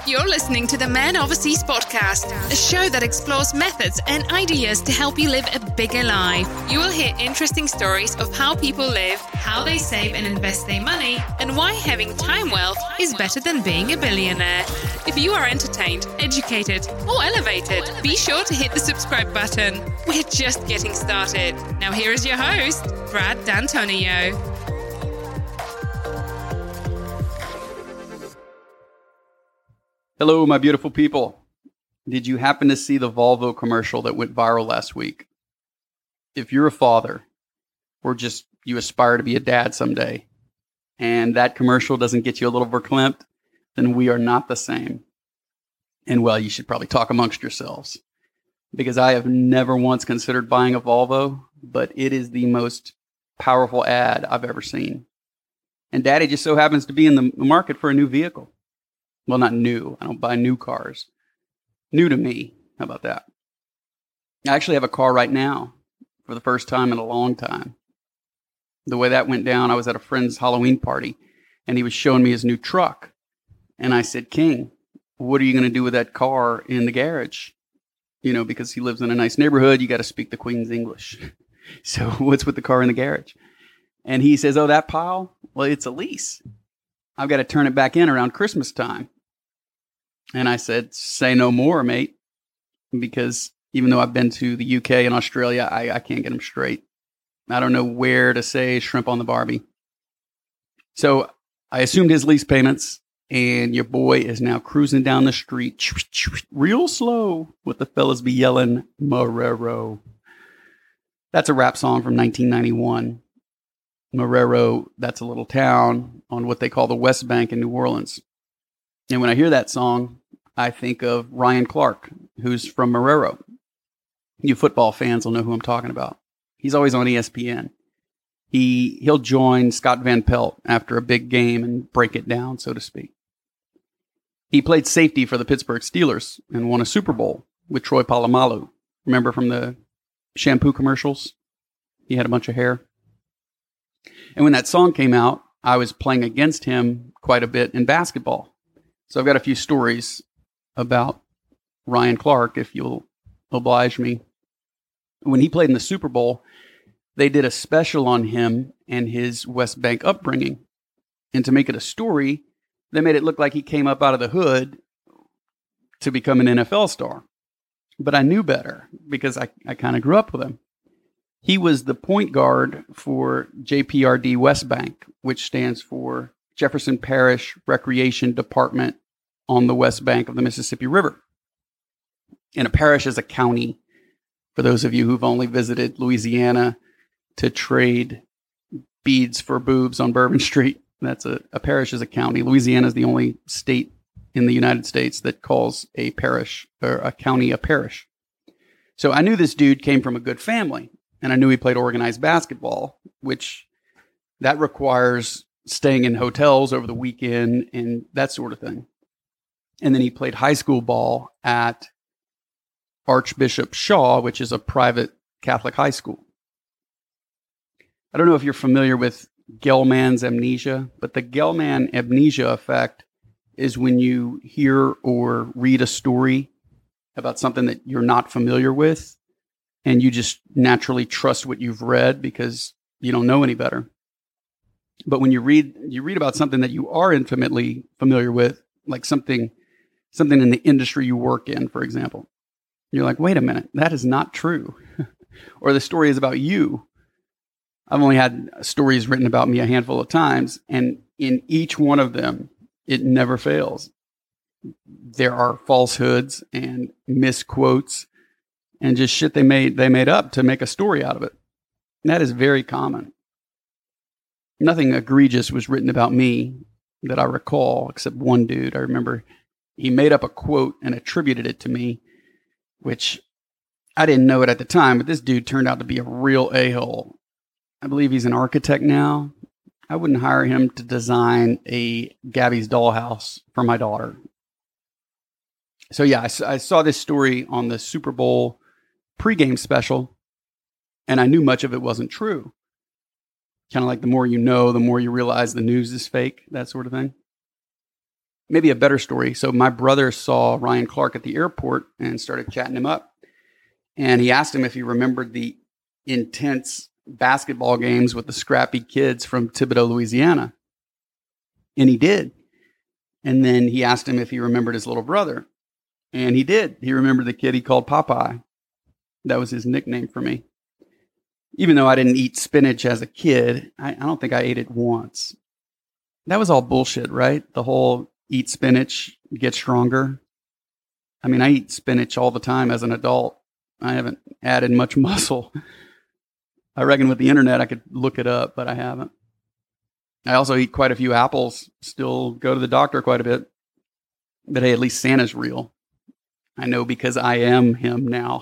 You're listening to the Man Overseas podcast, a show that explores methods and ideas to help you live a bigger life. You will hear interesting stories of how people live, how they save and invest their money, and why having time wealth is better than being a billionaire. If you are entertained, educated, or elevated, be sure to hit the subscribe button. We're just getting started. Now here is your host, Brad D'Antonio. Hello, my beautiful people. Did you happen to see the Volvo commercial that went viral last week? If you're a father, or just you aspire to be a dad someday, and that commercial doesn't get you a little verklempt, then we are not the same. And well, you should probably talk amongst yourselves, because I have never once considered buying a Volvo, but it is the most powerful ad I've ever seen. And Daddy just so happens to be in the market for a new vehicle. Well, not new. I don't buy new cars. New to me. How about that? I actually have a car right now for the first time in a long time. The way that went down, I was at a friend's Halloween party, and he was showing me his new truck. And I said, King, what are you going to do with that car in the garage? You know, because he lives in a nice neighborhood, you got to speak the Queen's English. So what's with the car in the garage? And he says, oh, that pile? Well, it's a lease. I've got to turn it back in around Christmas time. And I said, say no more, mate, because even though I've been to the UK and Australia, I can't get them straight. I don't know where to say shrimp on the Barbie. So I assumed his lease payments, and your boy is now cruising down the street real slow with the fellas be yelling, Marrero. That's a rap song from 1991. Marrero, that's a little town on what they call the West Bank in New Orleans. And when I hear that song, I think of Ryan Clark, who's from Marrero. You football fans will know who I'm talking about. He's always on ESPN. He'll join Scott Van Pelt after a big game and break it down, so to speak. He played safety for the Pittsburgh Steelers and won a Super Bowl with Troy Polamalu. Remember from the shampoo commercials? He had a bunch of hair. And when that song came out, I was playing against him quite a bit in basketball. So I've got a few stories about Ryan Clark, if you'll oblige me. When he played in the Super Bowl, they did a special on him and his West Bank upbringing. And to make it a story, they made it look like he came up out of the hood to become an NFL star. But I knew better because I kind of grew up with him. He was the point guard for JPRD West Bank, which stands for Jefferson Parish Recreation Department on the West Bank of the Mississippi River. And a parish is a county, for those of you who've only visited Louisiana to trade beads for boobs on Bourbon Street. That's a parish is a county. Louisiana is the only state in the United States that calls a parish or a county a parish. So I knew this dude came from a good family, and I knew he played organized basketball, which that requires staying in hotels over the weekend and that sort of thing. And then he played high school ball at Archbishop Shaw, which is a private Catholic high school. I don't know if you're familiar with Gell-Mann's amnesia, but the Gell-Mann amnesia effect is when you hear or read a story about something that you're not familiar with, and you just naturally trust what you've read because you don't know any better. But when you read about something that you are intimately familiar with, like something in the industry you work in, for example, you're like, wait a minute, that is not true. Or the story is about you. I've only had stories written about me a handful of times, and in each one of them, it never fails. There are falsehoods and misquotes and just shit they made up to make a story out of it. And that is very common. Nothing egregious was written about me that I recall, except one dude. I remember he made up a quote and attributed it to me, which I didn't know it at the time, but this dude turned out to be a real a-hole. I believe he's an architect now. I wouldn't hire him to design a Gabby's dollhouse for my daughter. So yeah, I saw this story on the Super Bowl pregame special, and I knew much of it wasn't true. Kind of like the more you know, the more you realize the news is fake, that sort of thing. maybe a better story. So my brother saw Ryan Clark at the airport and started chatting him up. And he asked him if he remembered the intense basketball games with the scrappy kids from Thibodaux, Louisiana. And he did. And then he asked him if he remembered his little brother. And he did. He remembered the kid he called Popeye. That was his nickname for me. Even though I didn't eat spinach as a kid, I don't think I ate it once. That was all bullshit, right? The whole eat spinach, get stronger. I mean, I eat spinach all the time as an adult. I haven't added much muscle. I reckon with the internet I could look it up, but I haven't. I also eat quite a few apples, still go to the doctor quite a bit. But hey, at least Santa's real. I know because I am him now.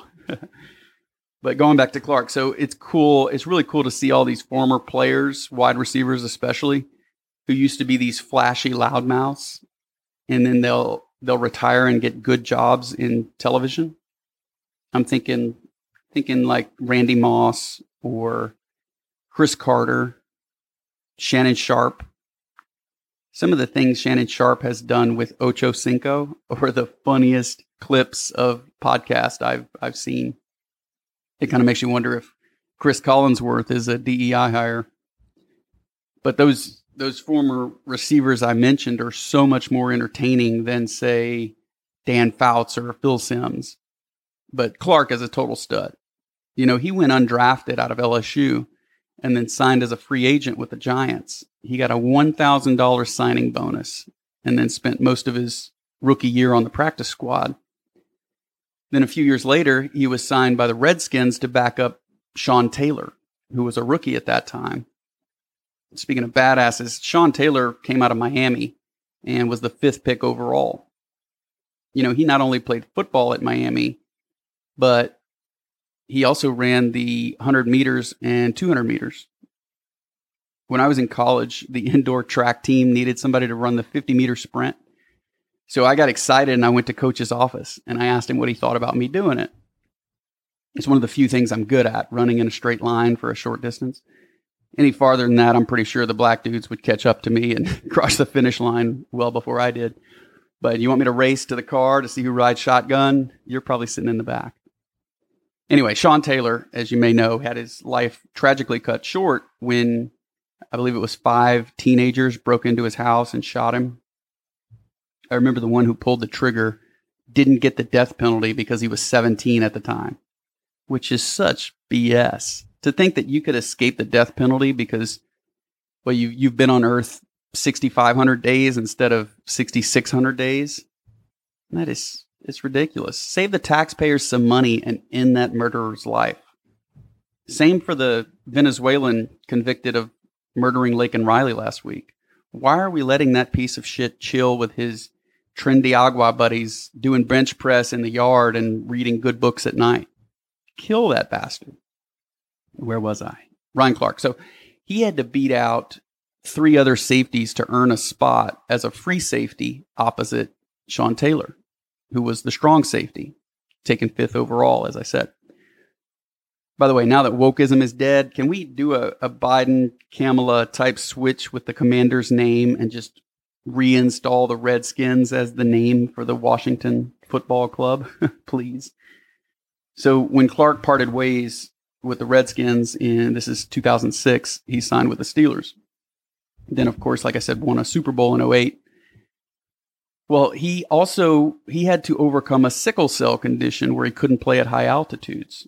But going back to Clark, so it's cool. It's really cool to see all these former players, wide receivers especially, who used to be these flashy loudmouths, and then they'll retire and get good jobs in television. I'm thinking like Randy Moss or Chris Carter, Shannon Sharp. Some of the things Shannon Sharp has done with Ocho Cinco are the funniest clips of podcast I've seen. It kind of makes you wonder if Chris Collinsworth is a DEI hire. But those former receivers I mentioned are so much more entertaining than, say, Dan Fouts or Phil Simms. But Clark is a total stud. You know, he went undrafted out of LSU and then signed as a free agent with the Giants. He got a $1,000 signing bonus and then spent most of his rookie year on the practice squad. Then a few years later, he was signed by the Redskins to back up Sean Taylor, who was a rookie at that time. Speaking of badasses, Sean Taylor came out of Miami and was the 5th pick overall. You know, he not only played football at Miami, but he also ran the 100 meters and 200 meters. When I was in college, the indoor track team needed somebody to run the 50-meter sprint. So I got excited and I went to coach's office and I asked him what he thought about me doing it. It's one of the few things I'm good at, running in a straight line for a short distance. Any farther than that, I'm pretty sure the black dudes would catch up to me and cross the finish line well before I did. But you want me to race to the car to see who rides shotgun? You're probably sitting in the back. Anyway, Sean Taylor, as you may know, had his life tragically cut short when I believe it was 5 teenagers broke into his house and shot him. I remember the one who pulled the trigger didn't get the death penalty because he was 17 at the time, which is such BS. To think that you could escape the death penalty because, well, you've been on Earth 6,500 days instead of 6,600 days. It's ridiculous. Save the taxpayers some money and end that murderer's life. Same for the Venezuelan convicted of murdering Laken Riley last week. Why are we letting that piece of shit chill with his trendy agua buddies doing bench press in the yard and reading good books at night? Kill that bastard. Where was I? Ryan Clark. So he had to beat out 3 other safeties to earn a spot as a free safety opposite Sean Taylor, who was the strong safety, taken 5th overall, as I said. By the way, now that wokeism is dead, can we do a Biden-Kamala type switch with the commander's name and just reinstall the Redskins as the name for the Washington Football Club? Please. So when Clark parted ways with the Redskins this is 2006, he signed with the Steelers. Then, of course, like I said, won a Super Bowl in 2008. Well, he had to overcome a sickle cell condition where he couldn't play at high altitudes.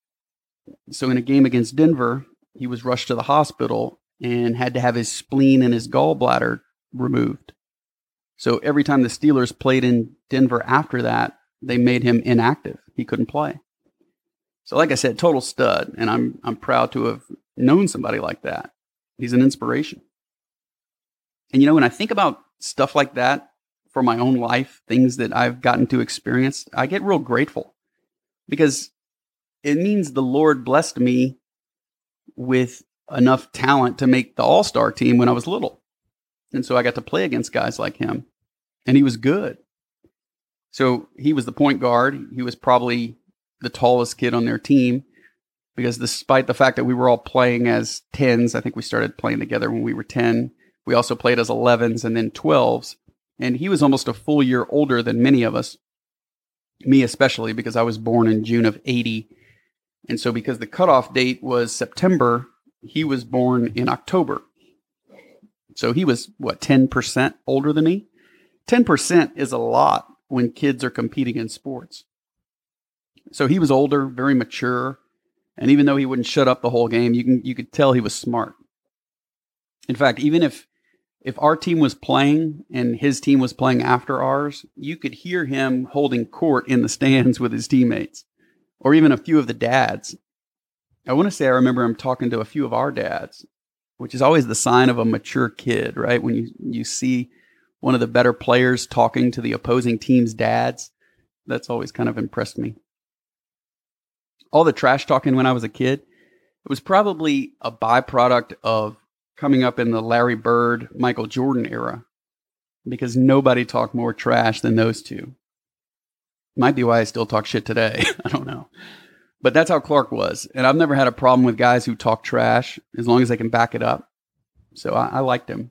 So in a game against Denver, he was rushed to the hospital and had to have his spleen and his gallbladder removed. So every time the Steelers played in Denver after that, they made him inactive. He couldn't play. So like I said, total stud, and I'm proud to have known somebody like that. He's an inspiration. And you know, when I think about stuff like that for my own life, things that I've gotten to experience, I get real grateful because it means the Lord blessed me with enough talent to make the all-star team when I was little. And so I got to play against guys like him, and he was good. So he was the point guard. He was probably the tallest kid on their team because despite the fact that we were all playing as 10s, I think we started playing together when we were 10. We also played as 11s and then 12s. And he was almost a full year older than many of us. Me especially, because I was born in June of 80. And so because the cutoff date was September, he was born in October. So he was, 10% older than me? 10% is a lot when kids are competing in sports. So he was older, very mature. And even though he wouldn't shut up the whole game, you could tell he was smart. In fact, even if our team was playing and his team was playing after ours, you could hear him holding court in the stands with his teammates, or even a few of the dads. I want to say I remember him talking to a few of our dads, which is always the sign of a mature kid, right? When you see one of the better players talking to the opposing team's dads, that's always kind of impressed me. All the trash talking when I was a kid, it was probably a byproduct of coming up in the Larry Bird, Michael Jordan era, because nobody talked more trash than those two. Might be why I still talk shit today. I don't know. But that's how Clark was. And I've never had a problem with guys who talk trash as long as they can back it up. So I liked him.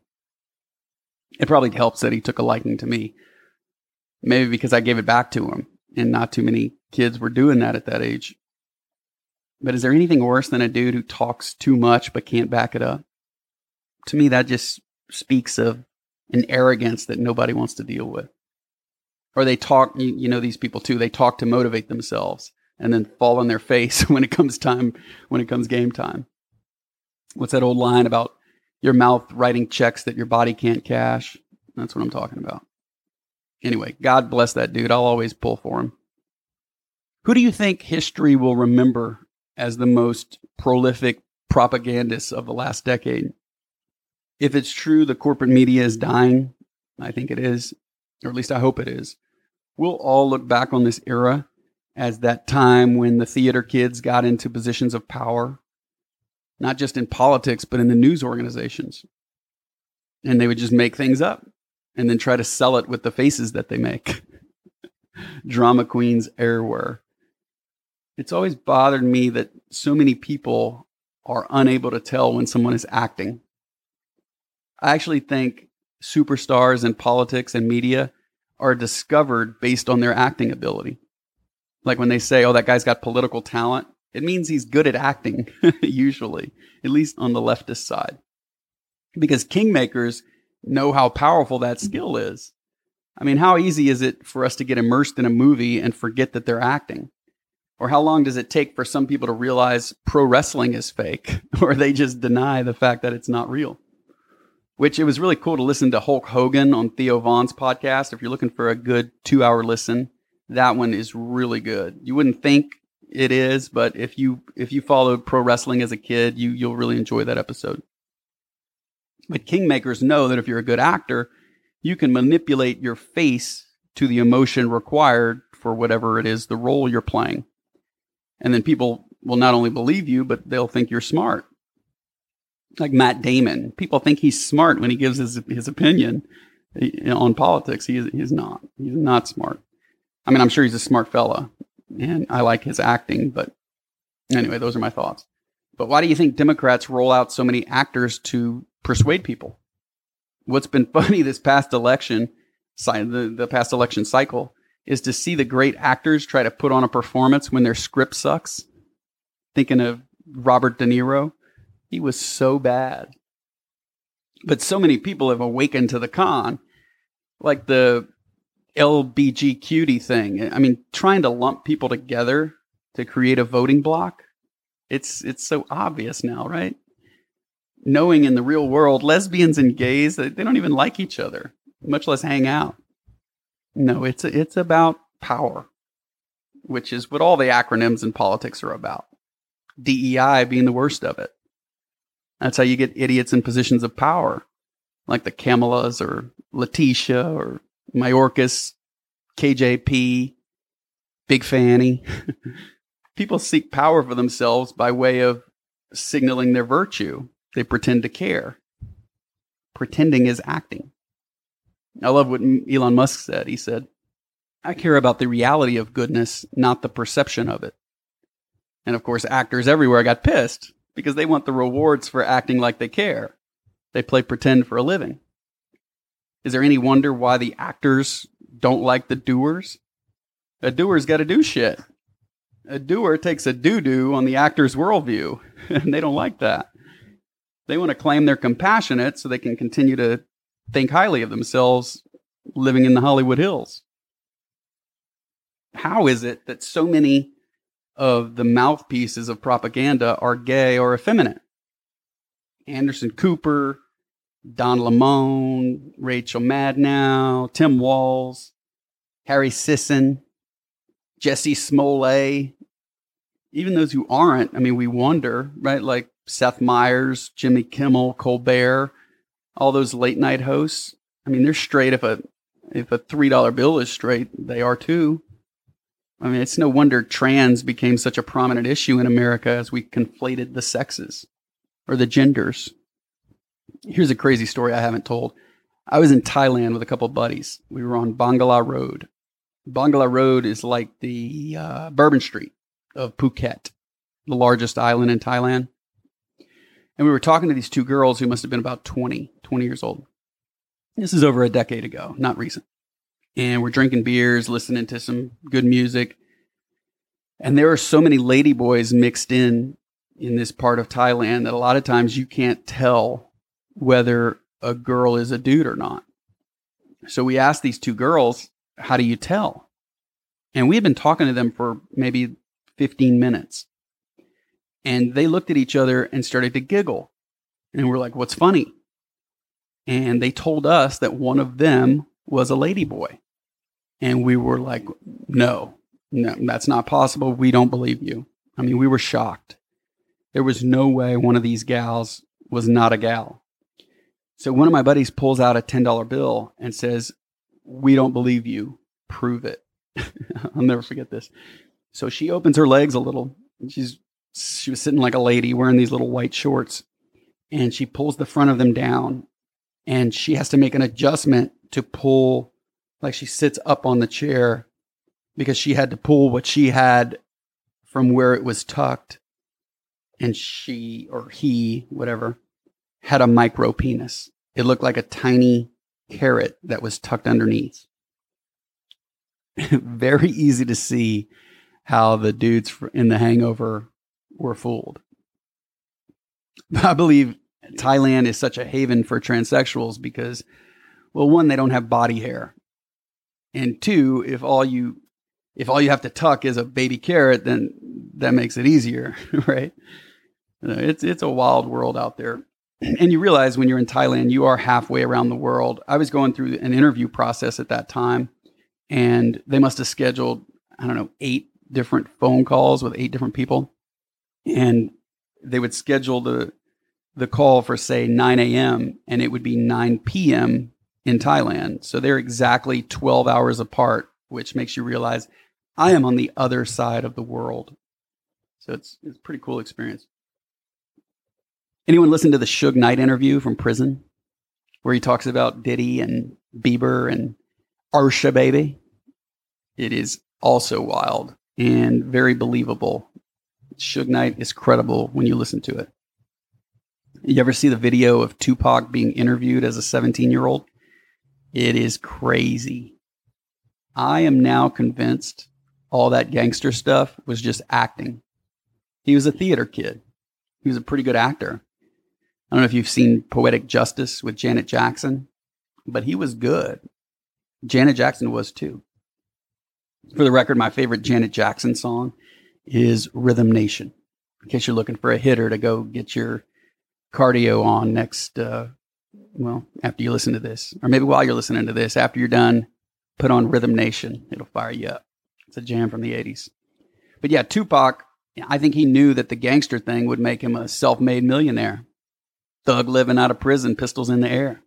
It probably helps that he took a liking to me. Maybe because I gave it back to him, and not too many kids were doing that at that age. But is there anything worse than a dude who talks too much but can't back it up? To me, that just speaks of an arrogance that nobody wants to deal with. Or they talk, you know these people too, they talk to motivate themselves and then fall on their face when it comes game time. What's that old line about your mouth writing checks that your body can't cash? That's what I'm talking about. Anyway, God bless that dude. I'll always pull for him. Who do you think history will remember as the most prolific propagandists of the last decade? If it's true the corporate media is dying, I think it is, or at least I hope it is, we'll all look back on this era as that time when the theater kids got into positions of power, not just in politics, but in the news organizations. And they would just make things up and then try to sell it with the faces that they make. Drama queens everywhere. It's always bothered me that so many people are unable to tell when someone is acting. I actually think superstars in politics and media are discovered based on their acting ability. Like when they say, oh, that guy's got political talent, it means he's good at acting, usually, at least on the leftist side. Because kingmakers know how powerful that skill is. I mean, how easy is it for us to get immersed in a movie and forget that they're acting? Or how long does it take for some people to realize pro wrestling is fake? Or they just deny the fact that it's not real? Which it was really cool to listen to Hulk Hogan on Theo Vaughn's podcast. If you're looking for a good 2-hour listen, that one is really good. You wouldn't think it is, but if you followed pro wrestling as a kid, you'll really enjoy that episode. But kingmakers know that if you're a good actor, you can manipulate your face to the emotion required for whatever it is, the role you're playing. And then people will not only believe you, but they'll think you're smart. Like Matt Damon. People think he's smart when he gives his opinion on politics. He's not. He's not smart. I mean, I'm sure he's a smart fella, and I like his acting, but anyway, those are my thoughts. But why do you think Democrats roll out so many actors to persuade people? What's been funny this past election, the past election cycle, is to see the great actors try to put on a performance when their script sucks. Thinking of Robert De Niro. He was so bad. But so many people have awakened to the con, like the LBGQD thing. I mean, trying to lump people together to create a voting block. It's so obvious now, right? Knowing in the real world, lesbians and gays, they don't even like each other, much less hang out. No, it's about power, which is what all the acronyms in politics are about. DEI being the worst of it. That's how you get idiots in positions of power, like the Kamalas or Letitia or Mayorkas, KJP, Big Fanny. People seek power for themselves by way of signaling their virtue. They pretend to care. Pretending is acting. I love what Elon Musk said. He said, I care about the reality of goodness, not the perception of it. And of course, actors everywhere got pissed because they want the rewards for acting like they care. They play pretend for a living. Is there any wonder why the actors don't like the doers? A doer's got to do shit. A doer takes a doo-doo on the actor's worldview, and they don't like that. They want to claim they're compassionate so they can continue to think highly of themselves living in the Hollywood Hills. How is it that so many of the mouthpieces of propaganda are gay or effeminate? Anderson Cooper, Don Lemon, Rachel Maddow, Tim Walz, Harry Sisson, Jesse Smollett, even those who aren't, I mean, we wonder, right? Like Seth Meyers, Jimmy Kimmel, Colbert, all those late night hosts. I mean, they're straight. If a $3 bill is straight, they are too. I mean, it's no wonder trans became such a prominent issue in America as we conflated the sexes or the genders. Here's a crazy story I haven't told. I was in Thailand with a couple of buddies. We were on Bangla Road. Bangla Road is like the Bourbon Street of Phuket, the largest island in Thailand. And we were talking to these two girls who must have been about 20 years old. This is over a decade ago, not recent. And we're drinking beers, listening to some good music. And there are so many ladyboys mixed in this part of Thailand that a lot of times you can't tell whether a girl is a dude or not. So we asked these two girls, how do you tell? And we had been talking to them for maybe 15 minutes. And they looked at each other and started to giggle. And we're like, what's funny? And they told us that one of them was a ladyboy. And we were like, no, that's not possible. We don't believe you. I mean, we were shocked. There was no way one of these gals was not a gal. So one of my buddies pulls out a $10 bill and says, we don't believe you. Prove it. I'll never forget this. So she opens her legs a little. She was sitting like a lady wearing these little white shorts. And she pulls the front of them down. And she has to make an adjustment to pull, like she sits up on the chair because she had to pull what she had from where it was tucked. And she, or he, whatever, had a micro penis. It looked like a tiny carrot that was tucked underneath. Very easy to see how the dudes in The Hangover were fooled. I believe Thailand is such a haven for transsexuals because, well, one, they don't have body hair. And two, if all you have to tuck is a baby carrot, then that makes it easier, right? It's a wild world out there. And you realize when you're in Thailand, you are halfway around the world. I was going through an interview process at that time, and they must have scheduled, 8 different phone calls with 8 different people. And they would schedule the call for, say, 9 a.m., and it would be 9 p.m. in Thailand. So they're exactly 12 hours apart, which makes you realize I am on the other side of the world. So it's a pretty cool experience. Anyone listen to the Suge Knight interview from prison where he talks about Diddy and Bieber and Arsha Baby? It is also wild and very believable. Suge Knight is credible when you listen to it. You ever see the video of Tupac being interviewed as a 17-year-old? It is crazy. I am now convinced all that gangster stuff was just acting. He was a theater kid. He was a pretty good actor. I don't know if you've seen Poetic Justice with Janet Jackson, but he was good. Janet Jackson was too. For the record, my favorite Janet Jackson song is Rhythm Nation. In case you're looking for a hitter to go get your cardio on next, after you listen to this. Or maybe while you're listening to this, after you're done, put on Rhythm Nation. It'll fire you up. It's a jam from the 80s. But yeah, Tupac, I think he knew that the gangster thing would make him a self-made millionaire. Thug living out of prison, pistols in the air.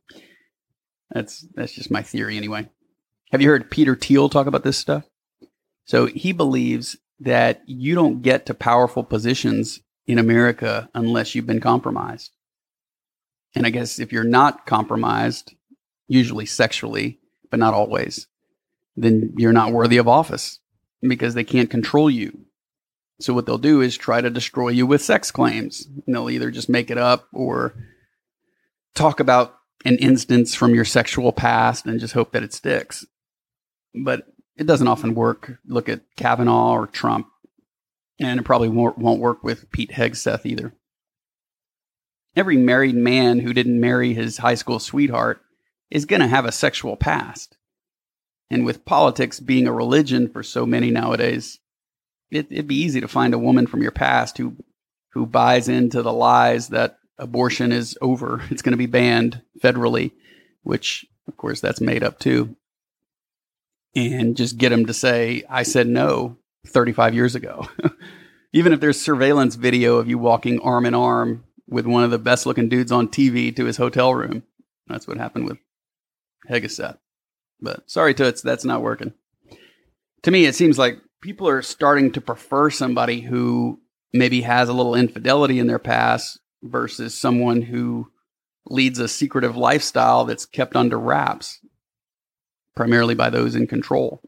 That's just my theory anyway. Have you heard Peter Thiel talk about this stuff? So he believes that you don't get to powerful positions in America unless you've been compromised. And I guess if you're not compromised, usually sexually, but not always, then you're not worthy of office because they can't control you. So what they'll do is try to destroy you with sex claims. And they'll either just make it up or talk about an instance from your sexual past and just hope that it sticks. But it doesn't often work. Look at Kavanaugh or Trump, and it probably won't work with Pete Hegseth either. Every married man who didn't marry his high school sweetheart is going to have a sexual past. And with politics being a religion for so many nowadays, it'd be easy to find a woman from your past who buys into the lies that abortion is over. It's going to be banned federally, which, of course, that's made up too. And just get them to say, I said no 35 years ago. Even if there's surveillance video of you walking arm in arm with one of the best looking dudes on TV to his hotel room. That's what happened with Hegseth. But sorry, Toots, that's not working. To me, it seems like people are starting to prefer somebody who maybe has a little infidelity in their past versus someone who leads a secretive lifestyle that's kept under wraps, primarily by those in control.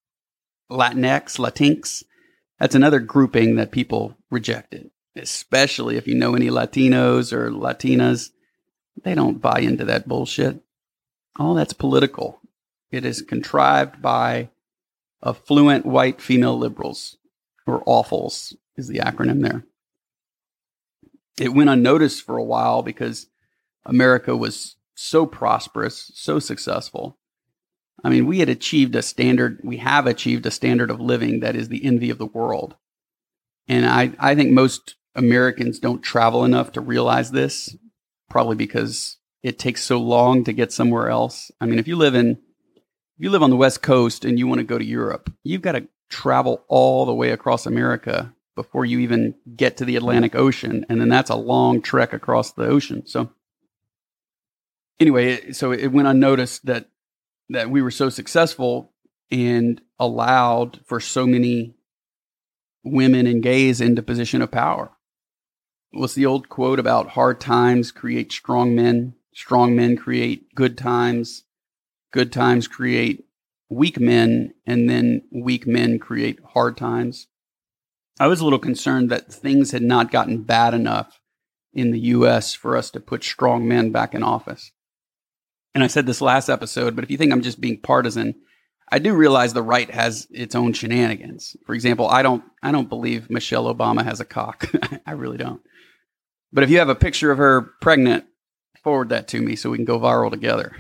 Latinx, that's another grouping that people rejected, especially if you know any Latinos or Latinas. They don't buy into that bullshit. All that's political. It is contrived by affluent white female liberals, or AWFLs is the acronym there. It went unnoticed for a while because America was so prosperous, so successful. I mean, we have achieved a standard of living that is the envy of the world. And I think most Americans don't travel enough to realize this, probably because it takes so long to get somewhere else. I mean, if you live on the West Coast and you want to go to Europe, you've got to travel all the way across America before you even get to the Atlantic Ocean. And then that's a long trek across the ocean. So anyway, so it went unnoticed that we were so successful and allowed for so many women and gays into position of power. What's the old quote about hard times create strong men create good times create weak men, and then weak men create hard times. I was a little concerned that things had not gotten bad enough in the U.S. for us to put strong men back in office. And I said this last episode, but if you think I'm just being partisan, I do realize the right has its own shenanigans. For example, I don't believe Michelle Obama has a cock. I really don't. But if you have a picture of her pregnant, forward that to me so we can go viral together.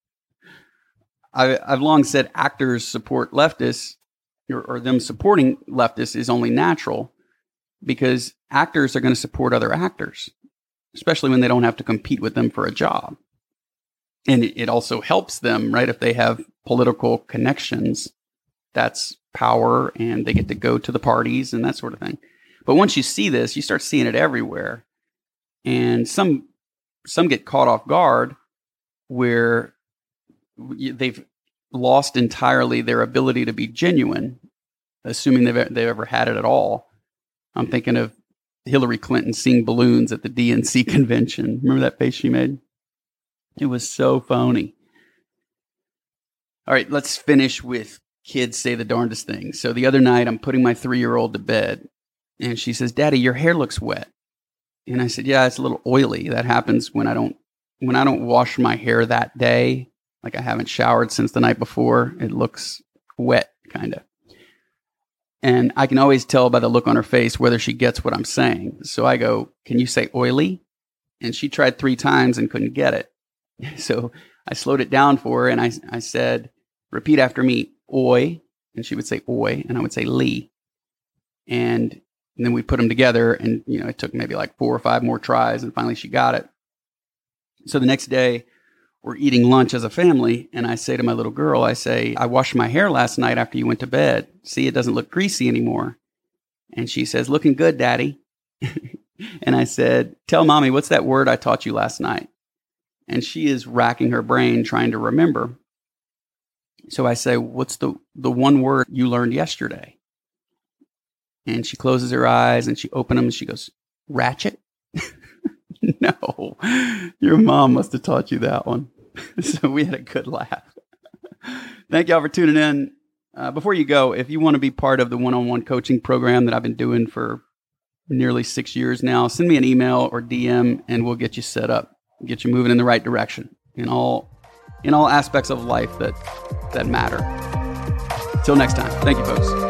I've long said actors support leftists, or them supporting leftists is only natural because actors are going to support other actors, especially when they don't have to compete with them for a job. And it also helps them, right? If they have political connections, that's power and they get to go to the parties and that sort of thing. But once you see this, you start seeing it everywhere. And some get caught off guard where they've lost entirely their ability to be genuine, assuming they've ever had it at all. I'm thinking of Hillary Clinton seeing balloons at the DNC convention. Remember that face she made? It was so phony. All right, let's finish with kids say the darndest things. So the other night, I'm putting my 3-year-old to bed, and she says, "Daddy, your hair looks wet." And I said, "Yeah, it's a little oily. That happens when I don't wash my hair that day. Like I haven't showered since the night before. It looks wet, kind of." And I can always tell by the look on her face whether she gets what I'm saying. So I go, "Can you say oily?" And she tried 3 times and couldn't get it. So I slowed it down for her and I said, "Repeat after me, oi." And she would say oi, and I would say lee. And then we put them together, and it took maybe like 4 or 5 more tries, and finally she got it. So the next day, we're eating lunch as a family, and I say to my little girl, "I washed my hair last night after you went to bed. See, it doesn't look greasy anymore." And she says, "Looking good, Daddy." And I said, "Tell Mommy, what's that word I taught you last night?" And she is racking her brain trying to remember. So I say, "What's the one word you learned yesterday?" And she closes her eyes and she opens them and she goes, "Ratchet." No, your mom must have taught you that one. So we had a good laugh. Thank y'all for tuning in. Before you go, if you want to be part of the one-on-one coaching program that I've been doing for nearly 6 years now, send me an email or DM and we'll get you set up, get you moving in the right direction. in all aspects of life that matter. Till next time. Thank you, folks.